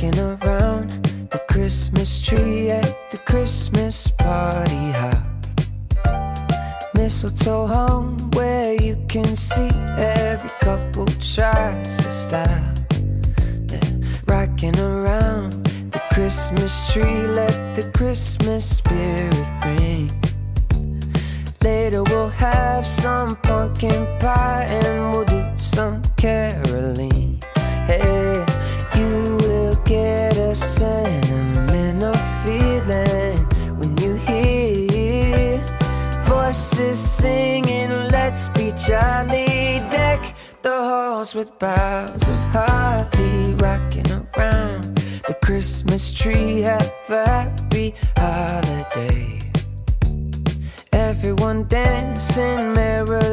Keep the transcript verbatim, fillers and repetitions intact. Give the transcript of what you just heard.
rocking around the Christmas tree at the Christmas party hop. Mistletoe hung where you can see every couple tries to stop. Yeah. Rocking around the Christmas tree, let the Christmas spirit ring. Later we'll have some pumpkin pie and we'll do some caroling. Hey, you will get a sentimental feeling when you hear voices singing, let's be jolly. Deck the halls with boughs of holly, rocking around the Christmas tree. Have a happy holiday. Everyone dancing merrily